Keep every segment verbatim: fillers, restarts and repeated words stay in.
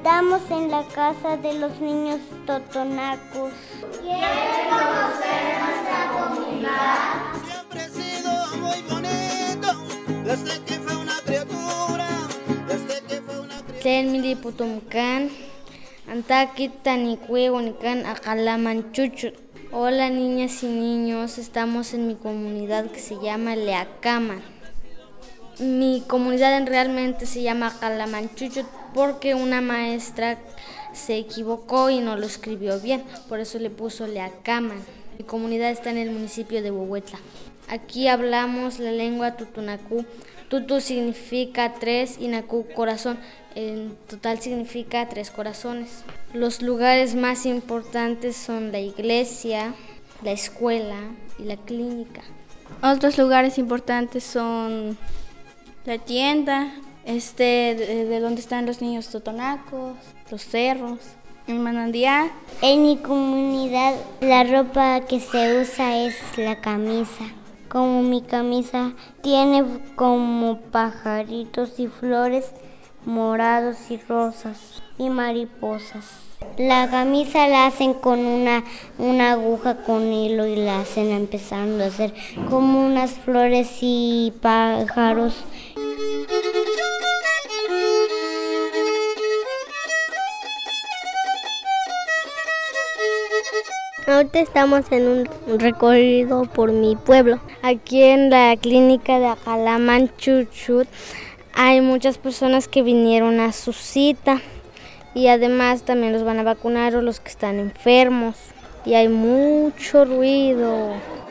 Estamos en la casa de los niños totonacos. ¿Quieres conocer nuestra comunidad? Siempre he sido muy bonito, desde que fue una criatura, desde que fue una criatura. Tlenmili putumkan, antaki tanikue unikan akalaman chuchut. Hola niñas y niños, estamos en mi comunidad que se llama Leacaman. Mi comunidad en realmente se llama Akalaman Chuchut porque una maestra se equivocó y no lo escribió bien, por eso le puso Leacaman. Mi comunidad está en el municipio de Huehuetla. Aquí hablamos la lengua tutunacú. Tutu significa tres y nacú corazón. En total significa tres corazones. Los lugares más importantes son la iglesia, la escuela y la clínica. Otros lugares importantes son la tienda, este, de, de donde están los niños totonacos, los cerros, el manantial. En mi comunidad la ropa que se usa es la camisa. Como mi camisa tiene como pajaritos y flores morados y rosas y mariposas. La camisa la hacen con una, una aguja con hilo y la hacen empezando a hacer como unas flores y pájaros. Ahorita estamos en un recorrido por mi pueblo. Aquí en la clínica de Akalaman Chuchut hay muchas personas que vinieron a su cita y además también los van a vacunar o los que están enfermos y hay mucho ruido.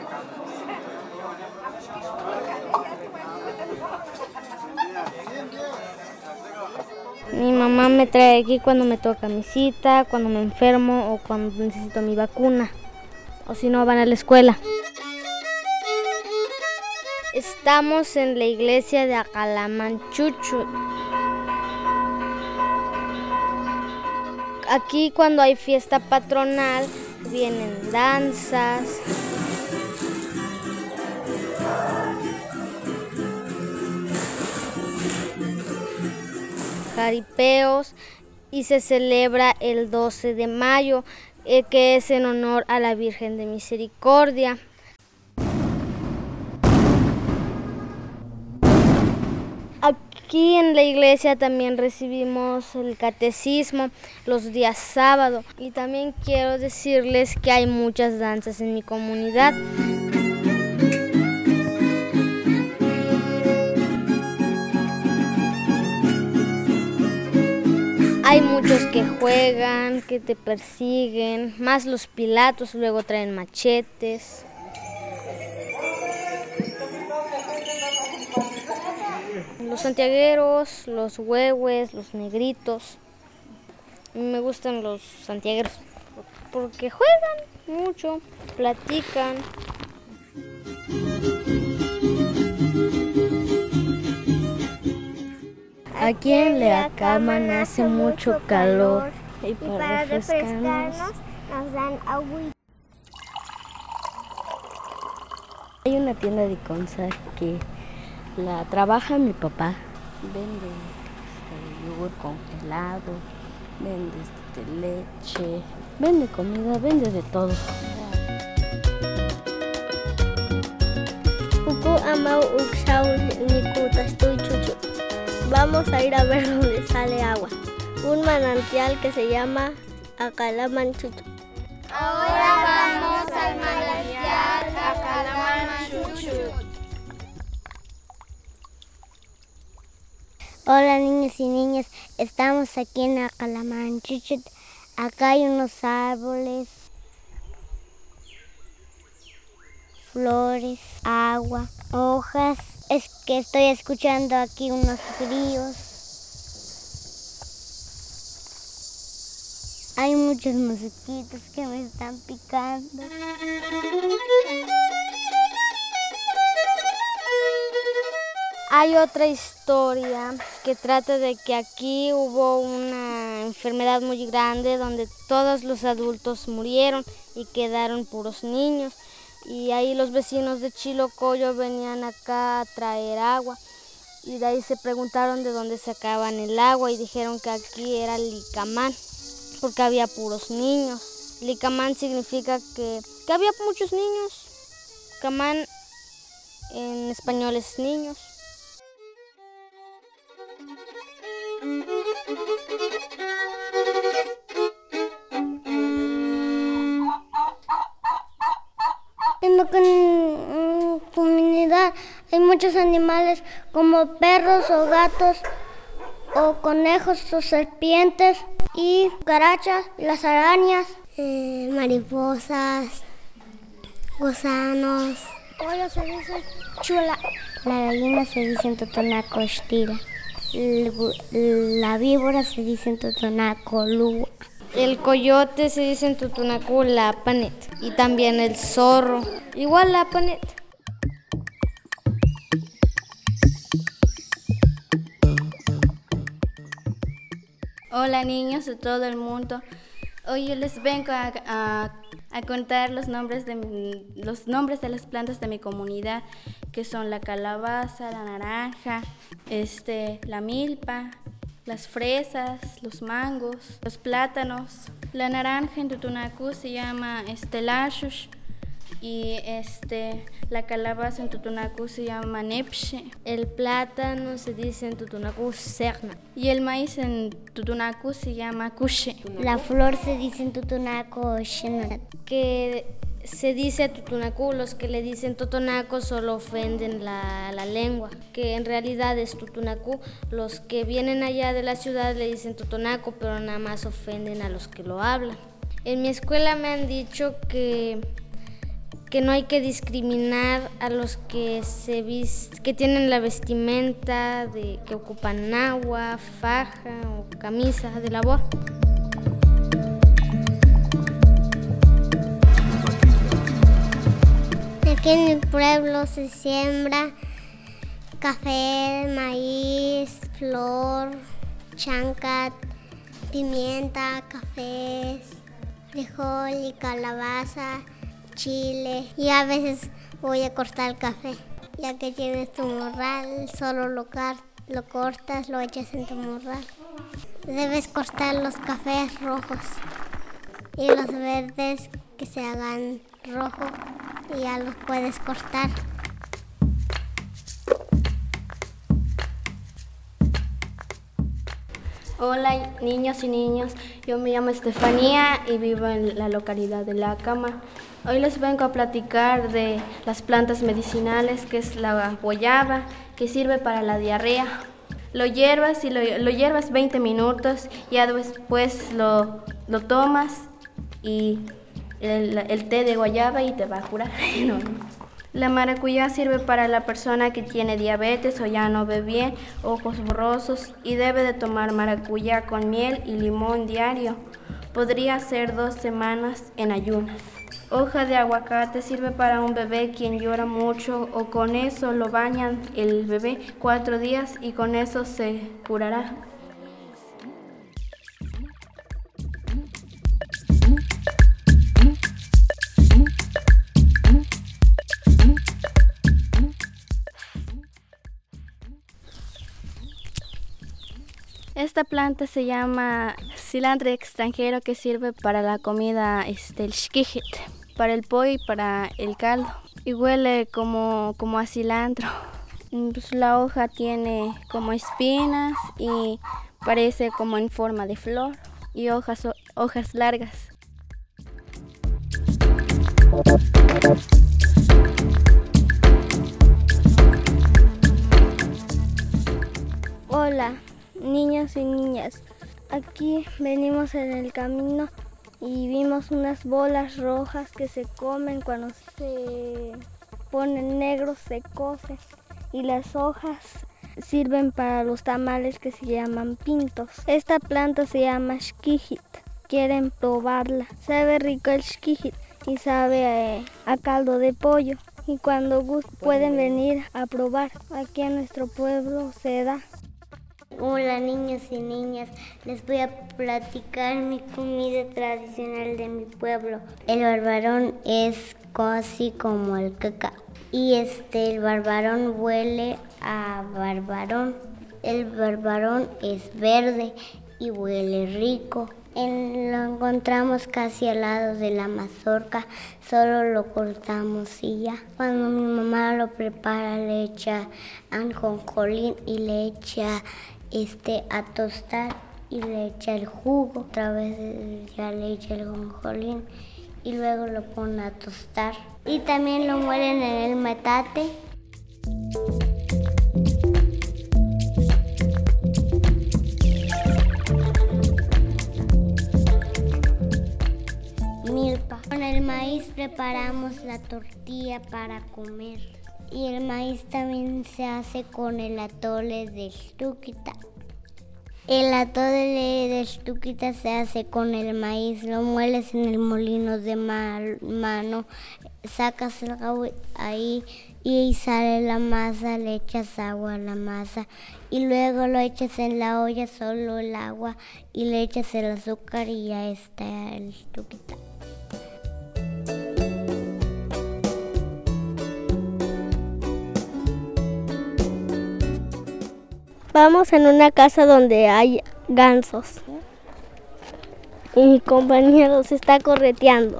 Mi mamá me trae aquí cuando me toca mi cita, cuando me enfermo o cuando necesito mi vacuna. O si no, van a la escuela. Estamos en la iglesia de Akalaman Chuchut. Aquí cuando hay fiesta patronal vienen danzas. Jaripeos y se celebra el doce de mayo, eh, que es en honor a la Virgen de Misericordia. Aquí en la iglesia también recibimos el catecismo los días sábado y también quiero decirles que hay muchas danzas en mi comunidad. Hay muchos que juegan, que te persiguen, más los pilatos, luego traen machetes. Los santiagueros, los huehues, los negritos. Me gustan los santiagueros porque juegan mucho, platican. Aquí en Leacaman hace mucho calor y para, y para refrescarnos nos dan agua. Hay una tienda de Consa que la trabaja mi papá. Vende este, yogur congelado, vende este, leche, vende comida, vende de todo. Vamos a ir a ver dónde sale agua. Un manantial que se llama Akalaman Chuchut. Ahora vamos al manantial Akalaman Chuchut. Hola niños y niñas, estamos aquí en Akalaman Chuchut. Acá hay unos árboles, flores, agua, hojas. Es que estoy escuchando aquí unos grillos. Hay muchos mosquitos que me están picando. Hay otra historia que trata de que aquí hubo una enfermedad muy grande donde todos los adultos murieron y quedaron puros niños. Y ahí los vecinos de Chilocoyo venían acá a traer agua Y de ahí se preguntaron de dónde sacaban el agua y dijeron que aquí era Licamán, porque había puros niños. Licamán significa que, que había muchos niños. Camán en español es niños. En la con- comunidad hay muchos animales como perros o gatos o conejos o serpientes y cucarachas, las arañas, eh, mariposas, gusanos. Pollo se dice chula. La gallina se dice en totonaco estira. La víbora se dice en totonaco lua. El coyote se dice en Totonacu Lapanet y también el zorro, igual Lapanet. Hola niños de todo el mundo. Hoy yo les vengo a, a, a contar los nombres, de, mi- los nombres de las plantas de mi comunidad, que son la calabaza, la naranja, este, la milpa, las fresas, los mangos, los plátanos. La naranja en Totonacu se llama estelashus y este, la calabaza en Totonacu se llama nepche. El plátano se dice en Totonacu serna. Y el maíz en Totonacu se llama cuche. La flor se dice en totonaco xenat. Que se dice Totonacu, los que le dicen Totonaco solo ofenden la, la lengua, que en realidad es Totonacu. Los que vienen allá de la ciudad le dicen Totonaco, pero nada más ofenden a los que lo hablan. En mi escuela me han dicho que, que no hay que discriminar a los que, se vis, que tienen la vestimenta, de, que ocupan agua, faja o camisa de labor. Aquí en mi pueblo se siembra café, maíz, flor, chancat, pimienta, cafés, frijol y calabaza, chile. Y a veces voy a cortar el café. Ya que tienes tu morral, solo lo, car- lo cortas, lo echas en tu morral. Debes cortar los cafés rojos y los verdes que se hagan rojo y ya los puedes cortar. Hola niños y niñas, yo me llamo Estefanía y vivo en la localidad de Lacama. Hoy les vengo a platicar de las plantas medicinales, que es la guayaba, que sirve para la diarrea. Lo hiervas y lo, lo hiervas veinte minutos, ya después lo, lo tomas y el, el té de guayaba y te va a curar. No, no. La maracuyá sirve para la persona que tiene diabetes o ya no ve bien, ojos borrosos, y debe de tomar maracuyá con miel y limón diario. Podría ser dos semanas en ayunas. Hoja de aguacate sirve para un bebé quien llora mucho, o con eso lo bañan el bebé cuatro días y con eso se curará. Esta planta se llama cilantro extranjero, que sirve para la comida, este, el xquijit, para el pollo y para el caldo. Y huele como, como a cilantro. Pues la hoja tiene como espinas y parece como en forma de flor y hojas, hojas largas. Hola, niños y niñas. Aquí venimos en el camino y vimos unas bolas rojas que se comen cuando se ponen negros, se cocen. Y las hojas sirven para los tamales que se llaman pintos. Esta planta se llama xquijit. Quieren probarla. Sabe rico el xquijit y sabe eh, a caldo de pollo. Y cuando gusten pueden venir a probar. Aquí en nuestro pueblo se da. Hola niños y niñas, les voy a platicar mi comida tradicional de mi pueblo. El barbarón es casi como el cacao. y este el barbarón huele a barbarón. El barbarón es verde y huele rico. En, lo encontramos casi al lado de la mazorca, solo lo cortamos y ya. Cuando mi mamá lo prepara le echa ajonjolín y le echa este a tostar y le echa el jugo. Otra vez ya le echa el ajonjolín y luego lo pone a tostar. Y también lo muelen en el metate. Milpa. Con el maíz preparamos la tortilla para comer. Y el maíz también se hace con el atole de xtuquita. El atole de xtuquita se hace con el maíz, lo mueles en el molino de mano, sacas el agua ahí y sale la masa, le echas agua a la masa y luego lo echas en la olla, solo el agua, y le echas el azúcar y ya está el xtuquita. Vamos en una casa donde hay gansos y mi compañero se está correteando.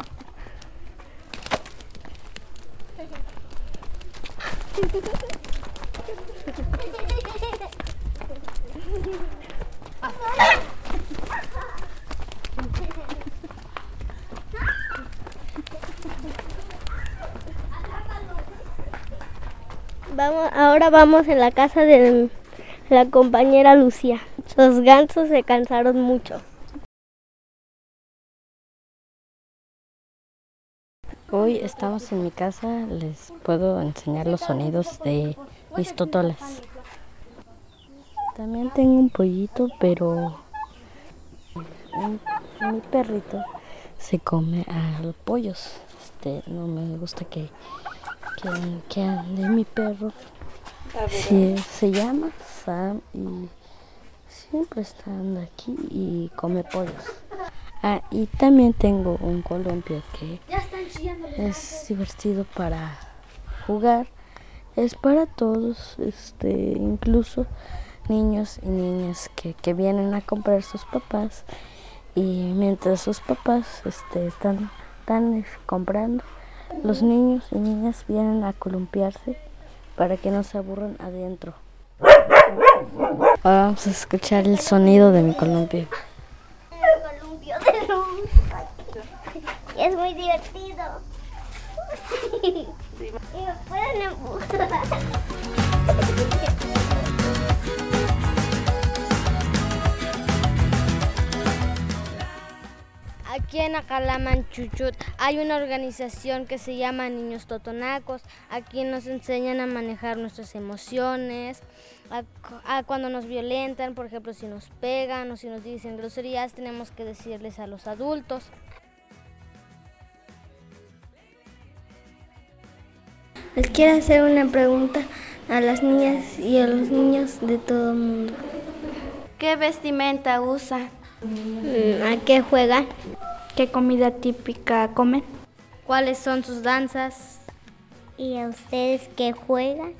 Vamos, ahora vamos en la casa de la compañera Lucía. Los gansos se cansaron mucho. Hoy estamos en mi casa, les puedo enseñar los sonidos de mis totolas. También tengo un pollito, pero mi, mi perrito se come a los pollos. Este, no me gusta que, que, que ande mi perro. Sí, se llama Sam y siempre está andando aquí y come pollos. Ah, y también tengo un columpio que es divertido para jugar. Es para todos, este, incluso niños y niñas que, que vienen a comprar sus papás. Y mientras sus papás este, están, están comprando, los niños y niñas vienen a columpiarse para que no se aburran adentro. Ahora vamos a escuchar el sonido de mi columpio. El columpio de luz. Es muy divertido. Y me pueden empujar. Aquí en Acalamanchuchut hay una organización que se llama Niños Totonacos. Aquí nos enseñan a manejar nuestras emociones, a, a cuando nos violentan, por ejemplo, si nos pegan o si nos dicen groserías, tenemos que decirles a los adultos. Les quiero hacer una pregunta a las niñas y a los niños de todo el mundo. ¿Qué vestimenta usa? ¿A qué juegan? ¿Qué comida típica comen? ¿Cuáles son sus danzas? ¿Y a ustedes qué juegan?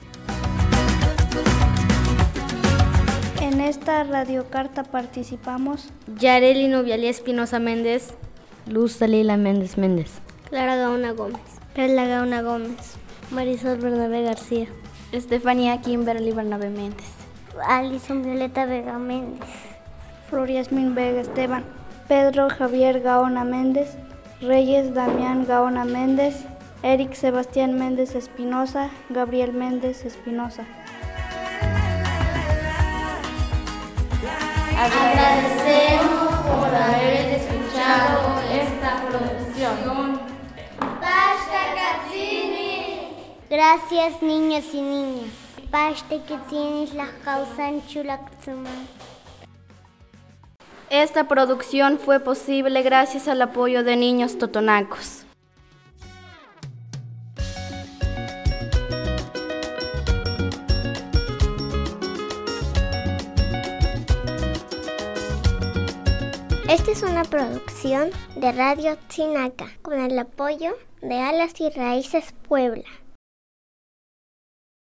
En esta radiocarta participamos Yareli Nubialía Espinosa Méndez, Luz Dalila Méndez Méndez, Clara Gaona Gómez, Perla Gaona Gómez, Marisol Bernabé García, Estefanía Kimberly Bernabé Méndez, Alison Violeta Vega Méndez, Flor Yasmín Vega Esteban, Pedro Javier Gaona Méndez, Reyes Damián Gaona Méndez, Eric Sebastián Méndez Espinosa, Gabriel Méndez Espinosa. Agradecemos por haber escuchado esta producción. Basta Katsini. Gracias, niños y niñas. Basta que tienes la causa en Chulactzuman. Esta producción fue posible gracias al apoyo de Niños Totonacos. Esta es una producción de Radio Tinaca con el apoyo de Alas y Raíces Puebla.